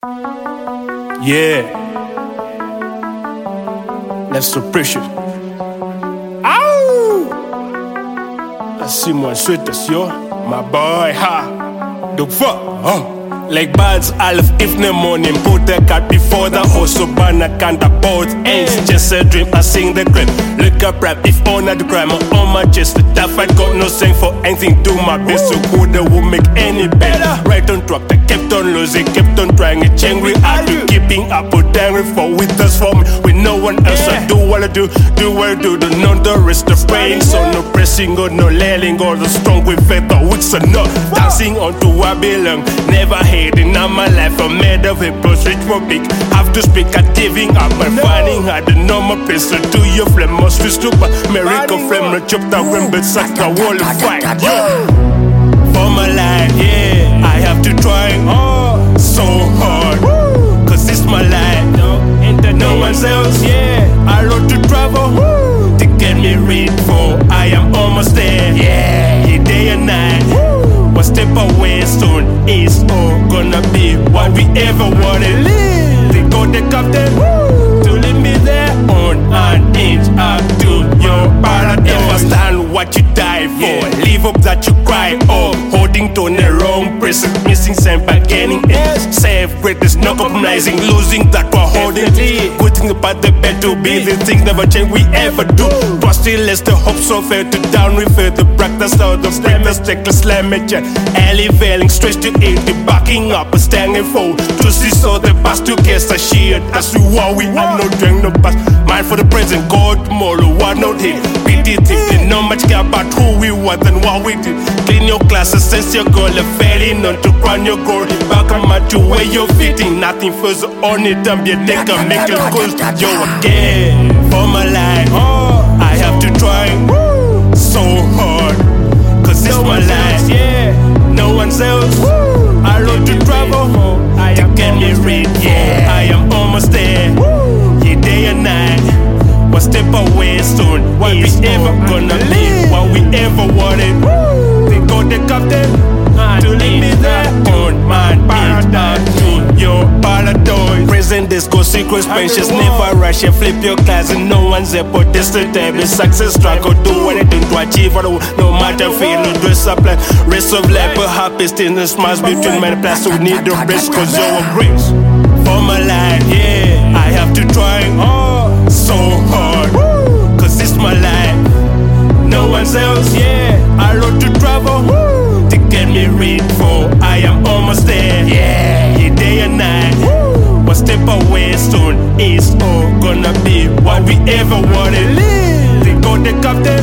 Yeah. Let's so precious. Ow! Assis moi suite sur my boy, ha. Donc fuck, Like birds, half evening morning, put the cat before the horse, so banner can't both ends. Just a dream, I sing the grip. Look up rap, if honor the crime, on my chest. The tough I got no saying for anything, do my best, so good that will make any better. Right on track, I kept on losing, kept on trying, it's angry. I do keeping up with angry for with us for me, with no one else. I do what I do what I do, the none the rest of praying. So no pressing or no laying, or the strong with faith, but weeks are not dancing on to I belong. Never hating on my life, I'm made of it, plus rich for big. Have to speak at giving up and finding hard the normal pistol to your flame, must be stupid. Miracle flame, no chop that rim, but suck the wall and fight. For my life, yeah, I have to try so hard, cause it's my life, no one's else, yeah. I love to travel to get me ready for I am almost there, yeah, day and night. One step away soon, it's all gonna be what we ever wanted. They got the captain to lead me there on an inch up to your paradise. Understand what you die for, live up that you cry up. Holding to the wrong person, missing sign by getting it. Save greatness, not compromising, losing that we're holding. Putting about the bed to be the things never change we ever do. But still less the hope so fair to down refer the practice of the greatness, checklist, slamage, elevating, stretch to eat, the backing up, standing for to see so the past to guess a shit. That's why we are not doing the past. Mind for the present, God tomorrow, what not here. They know much care about who we were and what we did. Clean your classes, sense your goal, failing on to run your goal. Back on my to where you're fitting. Nothing further on it, and be a deck and make your goals. Yo, again, for my life, I have to try so hard, cause it's my life, yeah. No one's else. I love to travel to get me ready, yeah. I am almost there, yeah, day and night. One step away soon, what we ever gonna live, what we ever wanted. They got the captain to lead me there on my paradise, to your paradise. Present this go secret spacious, never rush and flip your class, and no one's there but this the table. Success struggle, do anything to achieve what I want, no matter feel, no dress up like rest of life, but happiness in the smiles between my place, so we need the rest, cause you're a grace. For my life, yeah, I have to try so hard, cause it's my life, no one's else, yeah. I love to travel to get me ready for I am almost there, yeah, day and night. One step away soon, it's all gonna be what we ever wanted. They got the captain